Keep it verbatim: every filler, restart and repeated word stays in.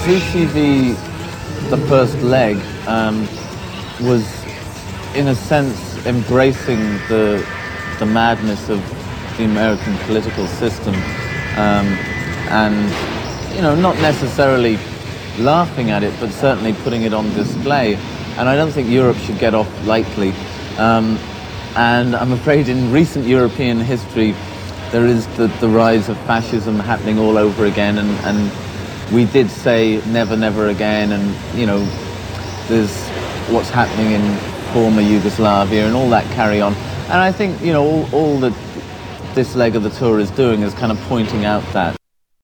Z T V, the first leg, um, was in a sense embracing the the madness of the American political system, um, and you know, not necessarily laughing at it, but certainly putting it on display. And I don't think Europe should get off lightly. Um, and I'm afraid in recent European history, there is the, the rise of fascism happening all over again, and, and we did say never, never again, and you know, there's what's happening in former Yugoslavia and all that carry on. And I think, you know, all, all that this leg of the tour is doing is kind of pointing out that.